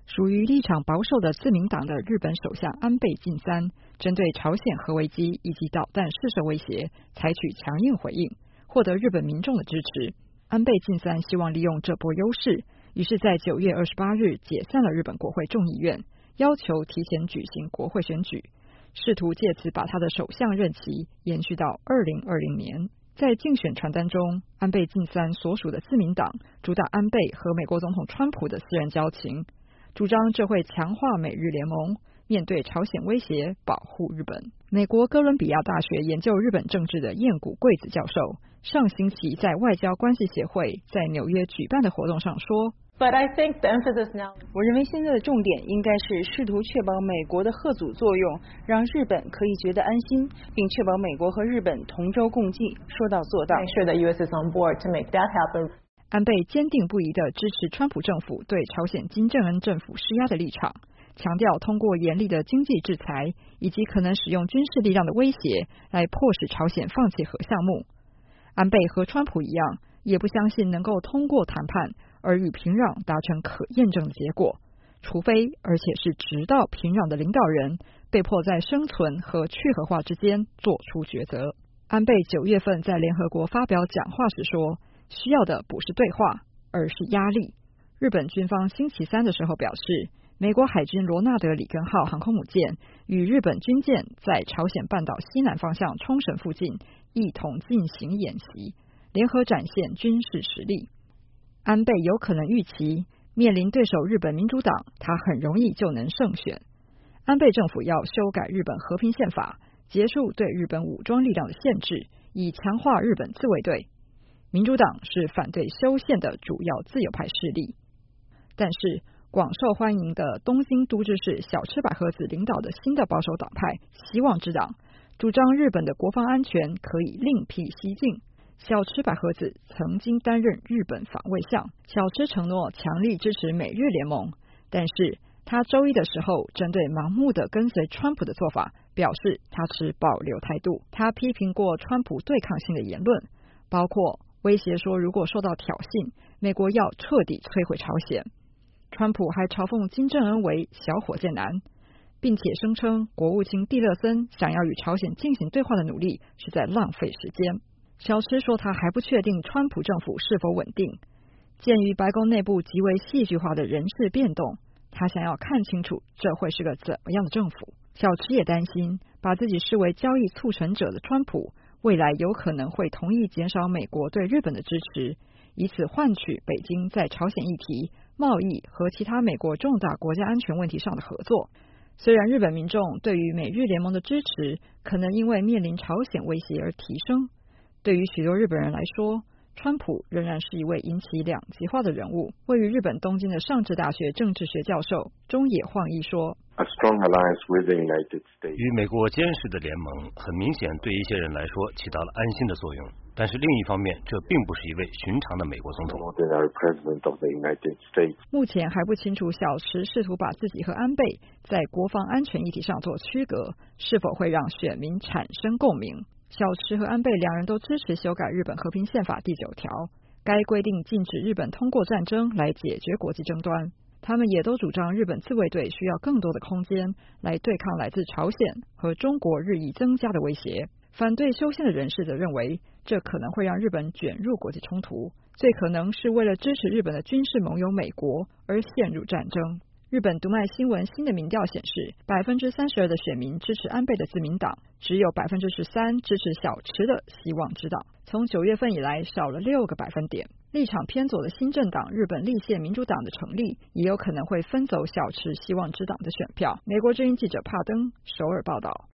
属于立场保守的自民党的日本首相安倍晋三，针对朝鲜核危机以及导弹试射威胁，采取强硬回应，获得日本民众的支持。安倍晋三希望利用这波优势，于是在9月28日解散了日本国会众议院，要求提前举行国会选举，试图借此把他的首相任期延续到2020年。在竞选传单中，安倍晋三所属的自民党主打安倍和美国总统川普的私人交情，主张这会强化美日联盟，面对朝鲜威胁保护日本。美国哥伦比亚大学研究日本政治的彦谷贵子教授上星期在外交关系协会在纽约举办的活动上说， 我认为现在的重点应该是试图确保美国的吓阻作用，让日本可以觉得安心，并确保美国和日本同舟共济，说到做到。 安倍坚定不移地支持川普政府对朝鲜金正恩政府施压的立场，强调通过严厉的经济制裁以及可能使用军事力量的威胁来迫使朝鲜放弃核项目。安倍和川普一样，也不相信能够通过谈判而与平壤达成可验证的结果，除非而且是直到平壤的领导人被迫在生存和去核化之间做出抉择。安倍9月份在联合国发表讲话时说，需要的不是对话，而是压力。日本军方星期三的时候表示，美国海军罗纳德里根号航空母舰与日本军舰在朝鲜半岛西南方向冲绳附近一同进行演习，联合展现军事实力。安倍有可能预期，面临对手日本民主党，他很容易就能胜选。安倍政府要修改日本和平宪法，结束对日本武装力量的限制，以强化日本自卫队。民主党是反对修宪的主要自由派势力，但是广受欢迎的东京都知事小池百合子领导的新的保守党派希望之党，主张日本的国防安全可以另辟蹊径。小池百合子曾经担任日本防卫相，小池承诺强力支持美日联盟，但是他周一的时候针对盲目的跟随川普的做法表示他持保留态度。他批评过川普对抗性的言论，包括威胁说如果受到挑衅，美国要彻底摧毁朝鲜。川普还嘲讽金正恩为小火箭男，并且声称国务卿蒂勒森想要与朝鲜进行对话的努力是在浪费时间。小池说他还不确定川普政府是否稳定，鉴于白宫内部极为戏剧化的人事变动，他想要看清楚这会是个怎么样的政府。小池也担心把自己视为交易促成者的川普未来有可能会同意减少美国对日本的支持，以此换取北京在朝鲜议题、贸易和其他美国重大国家安全问题上的合作。虽然日本民众对于美日联盟的支持可能因为面临朝鲜威胁而提升，对于许多日本人来说，川普仍然是一位引起两极化的人物。位于日本东京的上智大学政治学教授中野晃一说， 与美国监视的联盟很明显对一些人来说起到了安心的作用，但是另一方面，这并不是一位寻常的美国总统。 目前还不清楚小池试图把自己和安倍在国防安全议题上做区隔，是否会让选民产生共鸣。小池和安倍两人都支持修改日本和平宪法第9条，该规定禁止日本通过战争来解决国际争端。他们也都主张日本自卫队需要更多的空间来对抗来自朝鲜和中国日益增加的威胁。反对修宪的人士则认为，这可能会让日本卷入国际冲突，最可能是为了支持日本的军事盟友美国而陷入战争。日本读卖新闻新的民调显示，32%的选民支持安倍的自民党，只有13%支持小池的希望之党。从9月份以来少了6个百分点。立场偏左的新政党日本立宪民主党的成立，也有可能会分走小池希望之党的选票。美国之音记者帕登首尔报道。